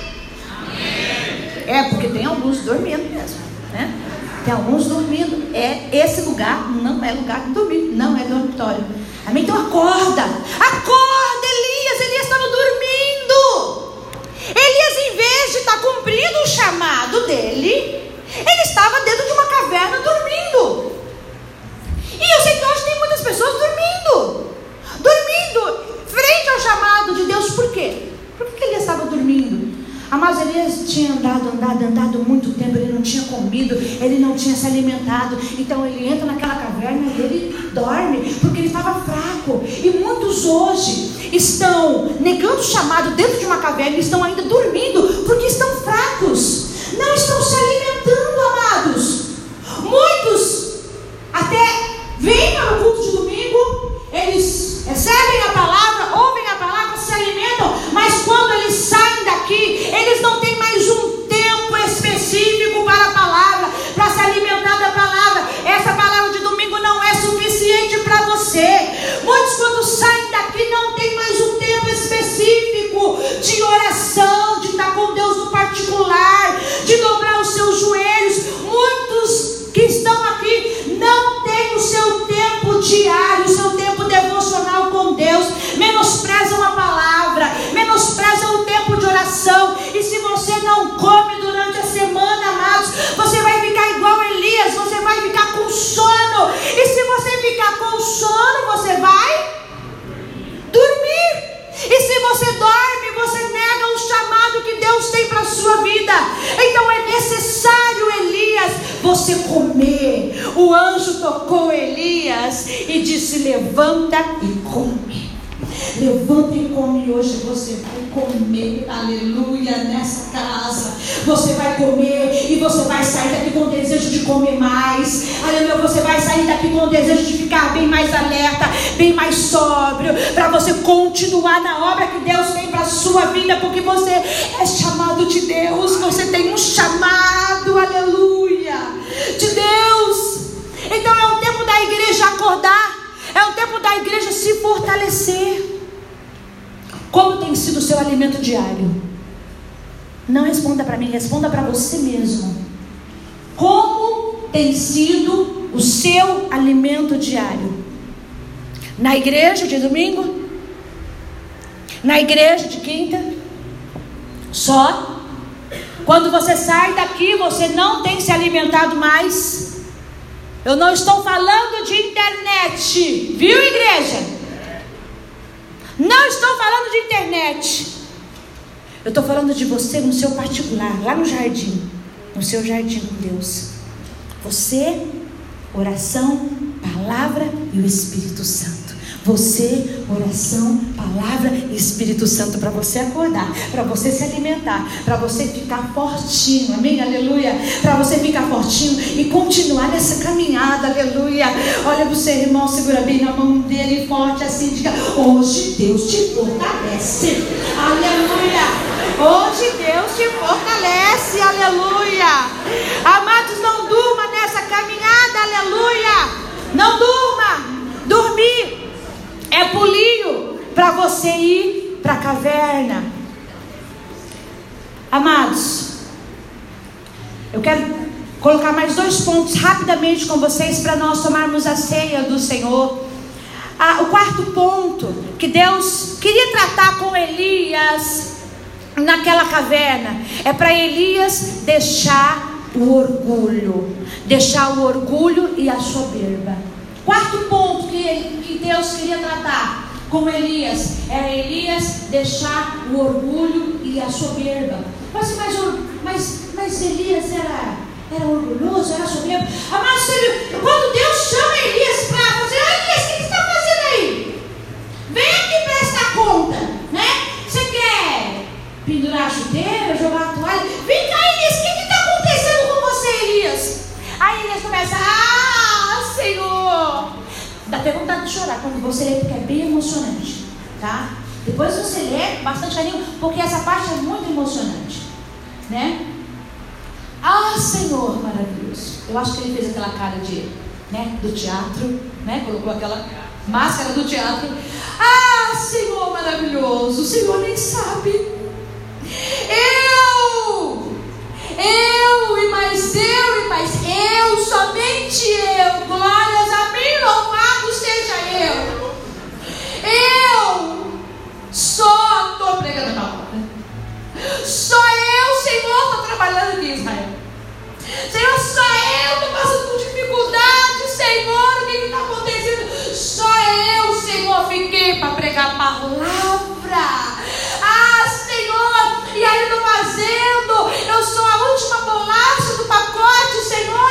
Amém. É, porque tem alguns dormindo mesmo, né? Tem alguns dormindo. Esse lugar não é lugar de dormir, não é dormitório. Amém? Então acorda. Acorda, Elias. Elias estava dormindo. Elias, em vez de estar cumprindo o chamado dele, ele estava dentro de uma caverna dormindo. E eu sei que hoje tem muitas pessoas dormindo frente ao chamado de Deus. Por quê? Por que ele estava dormindo? Mas Elias tinha andado muito tempo. Ele não tinha comido, ele não tinha se alimentado. Então ele entra naquela caverna e ele dorme, porque ele estava fraco. E muitos hoje estão negando o chamado dentro de uma caverna, estão ainda dormindo, porque estão fracos, não estão se alimentando. você comer. O anjo tocou Elias e disse: levanta e come. Levanta e come. Hoje você vai comer, aleluia, nessa casa. Você vai comer e você vai sair daqui com o desejo de comer mais, aleluia. Você vai sair daqui com o desejo de ficar bem mais alerta, bem mais sóbrio, para você continuar na obra que Deus tem para a sua vida, porque você é chamado de Deus. Você tem um chamado, aleluia, de Deus. Então é o tempo da igreja acordar, é o tempo da igreja se fortalecer. Como tem sido o seu alimento diário? Não responda para mim, responda para você mesmo. Como tem sido o seu alimento diário? Na igreja de domingo? Na igreja de quinta? Só? Quando você sai daqui, você não tem se alimentado mais? Eu não estou falando de internet, viu, igreja? Não estou falando de internet. Eu estou falando de você no seu particular, lá no jardim, no seu jardim com Deus. Você, oração, palavra e o Espírito Santo. Você, oração, palavra e Espírito Santo, para você acordar, para você se alimentar, para você ficar fortinho, amém, aleluia, para você ficar fortinho e continuar nessa caminhada, aleluia. Olha para o seu irmão, segura bem na mão dele, forte assim, diga: hoje Deus te fortalece, aleluia. Hoje Deus te fortalece, aleluia. Amados, não durma nessa caminhada, aleluia. Não durma. Dormir é pulinho para você ir para a caverna. Amados, eu quero colocar mais 2 pontos rapidamente com vocês para nós tomarmos a ceia do Senhor. O 4º ponto que Deus queria tratar com Elias naquela caverna é para Elias deixar o orgulho, e a soberba. 4º ponto que Deus queria tratar com Elias era Elias deixar o orgulho e a soberba. Mas Elias era orgulhoso, era soberbo. Mas quando Deus chama Elias para fazer: Elias, o que você está fazendo aí? Vem aqui prestar conta, né? Você quer pendurar a chuteira, jogar a toalha? Vem cá, Elias, o que está acontecendo com você, Elias? Aí Elias começa: Senhor, dá até vontade de chorar quando você lê, porque é bem emocionante, tá? Depois você lê com bastante carinho, porque essa parte é muito emocionante, né? Senhor, maravilhoso. Eu acho que ele fez aquela cara do teatro, né? Colocou aquela máscara do teatro. Senhor maravilhoso, o Senhor nem sabe. Somente eu, glórias a mim, louvado seja eu. Eu só estou pregando a palavra. Só eu, Senhor, estou trabalhando aqui em Israel. Senhor, só eu estou passando por dificuldade. Senhor, o que está acontecendo? Só eu, Senhor, fiquei para pregar a palavra. Senhor, e aí eu estou fazendo. Eu sou a última bolacha do pacote, Senhor.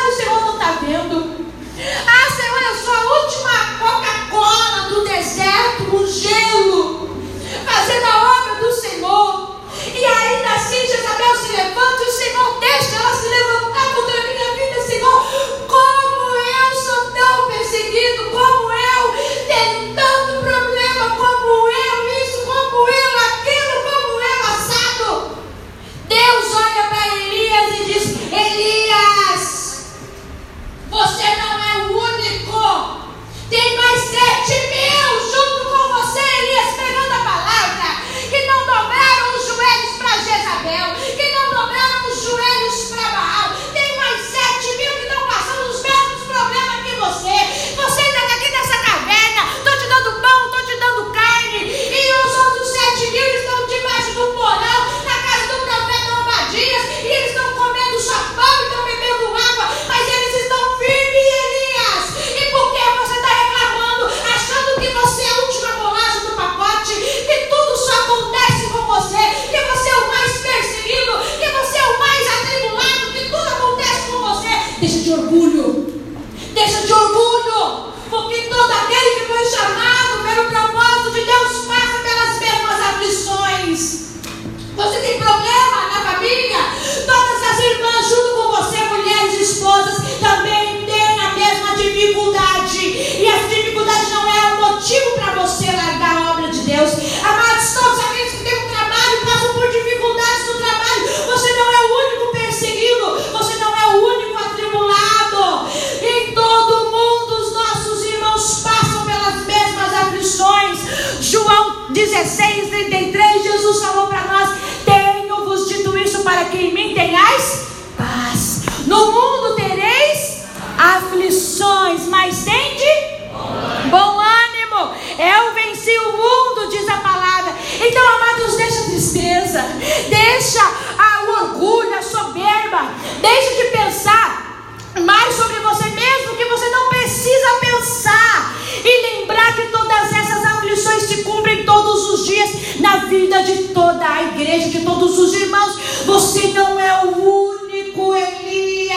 Deixa de orgulho. Deixa de orgulho. Porque todo aquele que foi chamado pelo propósito de Deus passa pelas mesmas aflições. Você tem problema na família? Todas as irmãs junto com você, mulheres e esposas, também têm a mesma dificuldade. E essa dificuldade não é um motivo para você largar a obra de Deus. Amados, todos aqueles que têm um trabalho passam por dificuldades no trabalho. Você não é o único perseguido. Você não é o único atribulado. Em todo mundo os nossos irmãos passam pelas mesmas aflições. João 16:33, Jesus falou para nós: tenho-vos dito isso para que em mim tenhais paz. No mundo tereis aflições, mas tende bom ânimo. Eu venci o mundo, diz a palavra. Então, amados, deixa a tristeza, deixa o orgulho, a soberba, deixa de pensar mais sobre você mesmo, que você não precisa pensar, e lembrar que todas essas aflições se cumprem todos os dias na vida de toda a igreja, de todos os irmãos. Você não é o único, Elias.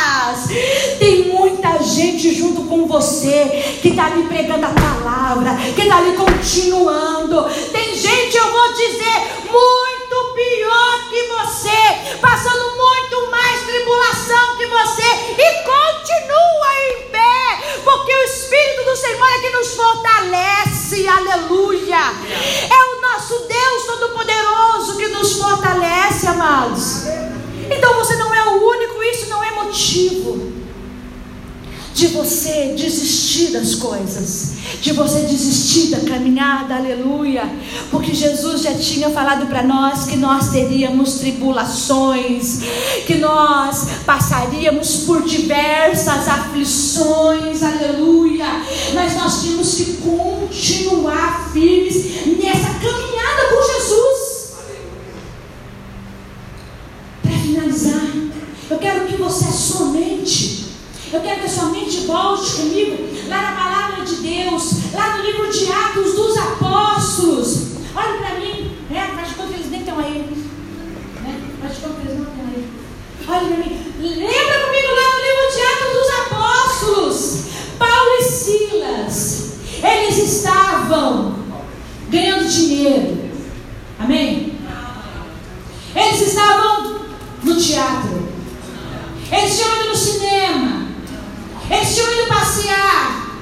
Tem muita gente junto com você que está ali pregando a palavra, que está ali continuando. Tem gente, eu vou dizer, muito pior que você, passando muito mais tribulação que você, e continua em pé, porque o Espírito do Senhor é que nos fortalece. Aleluia. É o nosso Deus Todo-Poderoso que nos fortalece, amados. Então você não é o único. Isso não é motivo de você desistir das coisas, de você desistir da caminhada. Aleluia. Porque Jesus já tinha falado para nós que nós teríamos tribulações, que nós passaríamos por diversas aflições. Aleluia. Mas nós temos que continuar firmes nessa caminhada com Jesus. Para finalizar, eu quero que você, eu quero que a sua mente volte comigo lá na palavra de Deus, lá no livro de Atos dos Apóstolos. Olha para mim, faz de conta que eles nem estão aí, faz de conta que eles não estão aí. Olha para mim, lembra comigo lá no livro de Atos dos Apóstolos. Paulo e Silas, eles estavam ganhando dinheiro, amém? Eles estavam no teatro, eles tinham ido no cinema, eles tinham ido passear.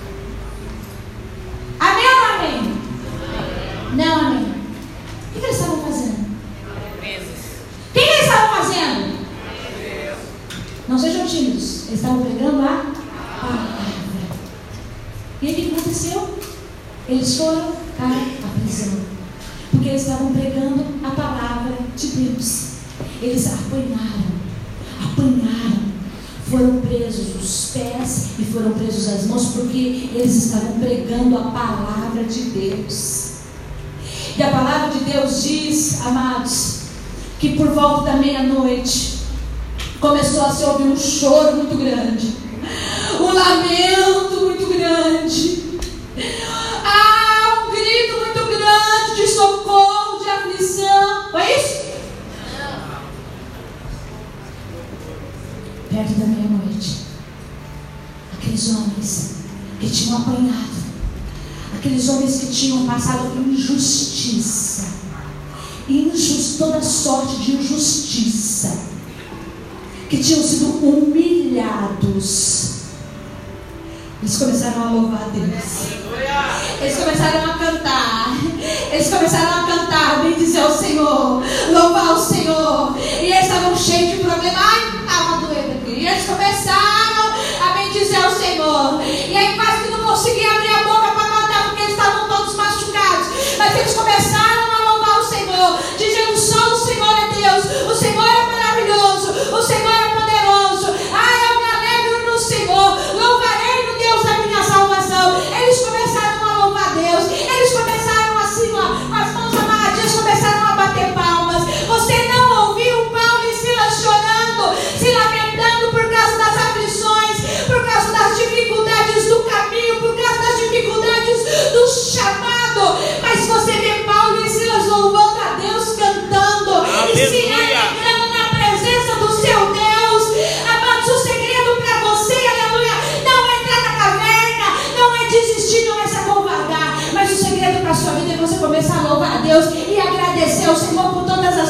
Amém ou não amém? Não amém. O que eles estavam fazendo? O que eles estavam fazendo? Não sejam tímidos. Eles estavam pregando a palavra. E aí o que aconteceu? Eles foram para a prisão, porque eles estavam pregando a palavra de Deus. Eles apanharam, foram presos os pés e foram presos as mãos, porque eles estavam pregando a palavra de Deus. E a palavra de Deus diz, amados, que por volta da meia-noite começou a se ouvir um choro muito grande, um lamento muito grande, um grito muito grande de socorro, de aflição. Foi isso? Perto da meia-noite, aqueles homens que tinham apanhado, aqueles homens que tinham passado por injustiça, toda sorte de injustiça, que tinham sido humilhados, eles começaram a louvar a Deus. Eles começaram a cantar. Bendizer o Senhor, louvar o Senhor. E eles estavam cheios de problemas. Estava doendo aqui. E eles começaram a bendizer o Senhor. E aí quase que não conseguiam abrir a boca para cantar, porque eles estavam todos machucados. Mas eles começaram a louvar o Senhor, dizendo: só o Senhor é Deus. O Senhor é maravilhoso. O Senhor é poderoso. Eu me alegro no Senhor. Louvarei no Deus da minha salvação. Eles começaram a louvar a Deus. Eles começaram assim, com as mãos amarradinhas, começaram a bater palmas. Você não ouviu Paulo e Silas chorando, se lamentando por causa das aflições, por causa das dificuldades do caminho?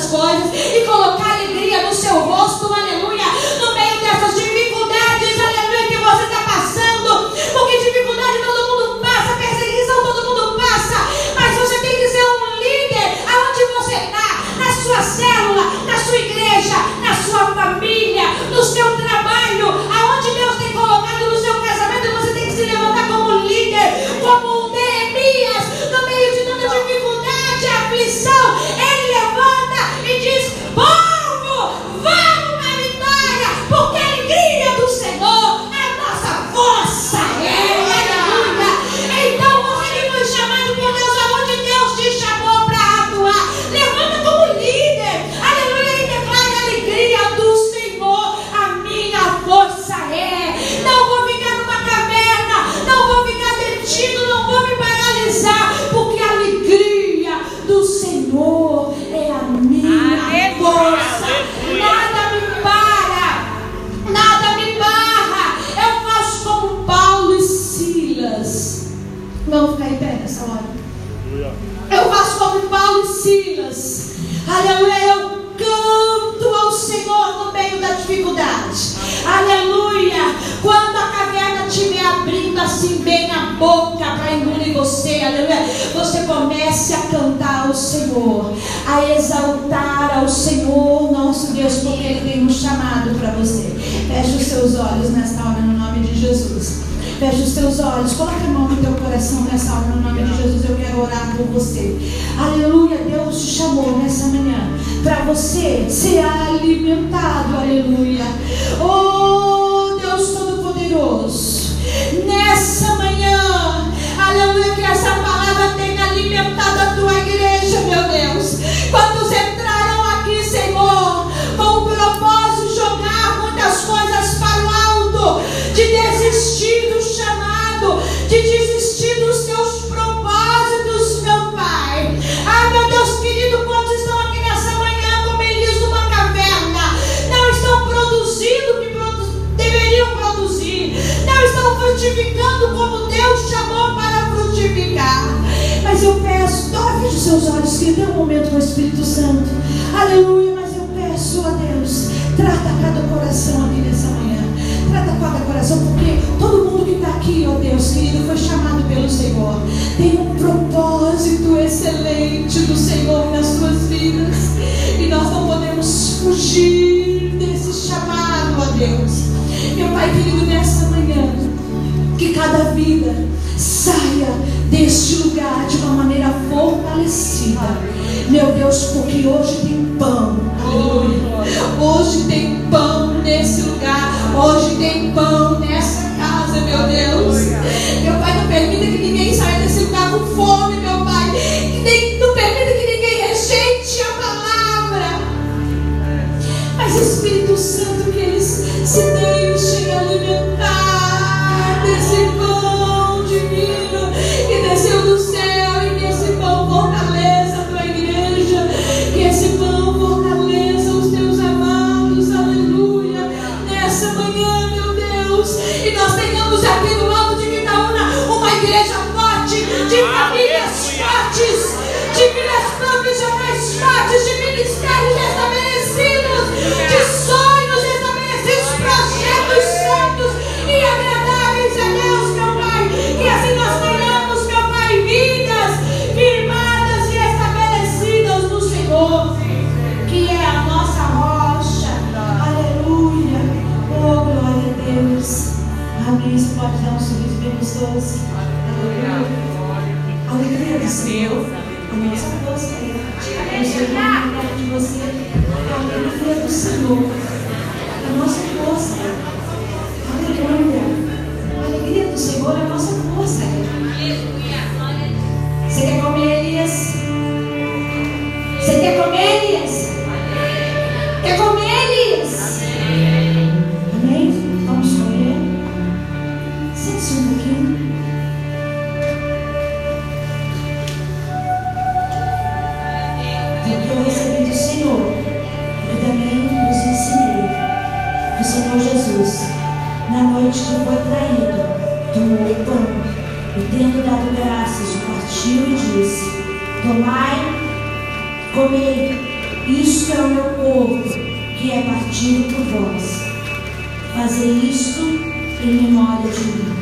das coisas e colocar alegria no seu rosto, aleluia, no meio dessas dificuldades, aleluia, que você está passando, porque dificuldade todo mundo passa, perseguição todo mundo passa, mas você tem que ser um líder aonde você está, na sua célula, na sua igreja, na sua família, no seu trabalho, aonde Deus tem colocado no seu casamento, você tem que se levantar como líder, como um Neemias, no meio de tanta dificuldade, aflição, ele levanta e diz: povo, vamos na vitória, porque a alegria do Senhor é a nossa força, aleluia. Então você foi chamado por Deus, aonde Deus te chamou para atuar, levanta como líder, aleluia, e declara a alegria do Senhor, a minha força é. Não vou ficar numa caverna, não vou ficar detido, não vou me paralisar, porque a alegria do Senhor é a minha força. Nada me para, nada me barra. Eu faço como Paulo e Silas. Vamos ficar em pé nessa hora. Eu faço como Paulo e Silas, aleluia. Eu canto ao Senhor no meio da dificuldade, aleluia. Quando a caverna estiver abrindo assim bem a boca para engolir você, aleluia, você comece a cantar ao Senhor, a exaltar ao Senhor nosso Deus, porque Ele tem um chamado para você. Feche os seus olhos nesta hora no nome de Jesus. Feche os teus olhos, coloque a mão no teu coração nessa hora, no nome de Jesus. Eu quero orar por você, aleluia. Deus te chamou nessa manhã para você ser alimentado, aleluia. Oh Deus Todo-Poderoso, nessa manhã, aleluia, que essa palavra tenha alimentado a tua igreja, meu Deus. Quantos entraram aqui, Senhor, com o propósito de jogar muitas coisas para o alto, de desistir do chamado, de desistir dos seus propósitos, meu Pai. Ah, meu Deus querido, quantos estão aqui nessa manhã como Elias numa caverna, não estão produzindo o que deveriam produzir, não estão frutificando como Deus chamou para frutificar. Mas eu peço, feche os seus olhos, que tem um momento com o Espírito Santo, aleluia. Mas eu peço a Deus, trata cada coração aqui nessa manhã, trata cada coração, porque todo mundo que está aqui, ó Deus querido, foi chamado pelo Senhor, tem um propósito excelente do Senhor nas suas vidas, e nós não podemos fugir desse chamado, ó Deus. Meu Pai querido, nessa manhã, que cada vida saia deste lugar de uma maneira fortalecida, meu Deus, porque hoje tem pão, aleluia. Hoje tem pão nesse lugar, hoje tem pão nessa casa, meu Deus. Meu Pai, não permita que ninguém saia desse lugar com fome, meu Pai. Não permita que ninguém rejeite a palavra, mas Espírito Santo, que eles se deixem alimentar desse pão divino que desceu do céu, e que esse pão fortaleça a tua igreja, que esse pão fortaleça os teus amados, aleluia, nessa manhã, meu Deus, e nós tenhamos aqui no alto de Quitaúna uma igreja forte, de famílias fortes, de vidas profissionais fortes, de ministérios estabelecidos, de sonhos estabelecidos, projetos santos e agradáveis a Deus, meu Pai. Que assim nós tenhamos, meu Pai, vidas firmadas e estabelecidas no Senhor, que é a nossa rocha, aleluia. Oh, glória a Deus. Amém. Você pode dar um sorriso bem gostoso, aleluia. Alegria do Senhor, a nossa força é. Eu chego perto de você, a alegria do Senhor, a nossa força, aleluia. A alegria do Senhor é a nossa força. Você quer comer, Elias? Você quer comer, Elias? Quer comer, Elias? Amém? Vamos comer. Sente-se um pouquinho. Eu recebi do Senhor, eu também nos ensinei. O Senhor Jesus, na noite que foi traído, tomou o pão e, tendo dado graças, o partiu e disse: tomai, comei, isso pedindo por vós. Fazei isto em memória de mim.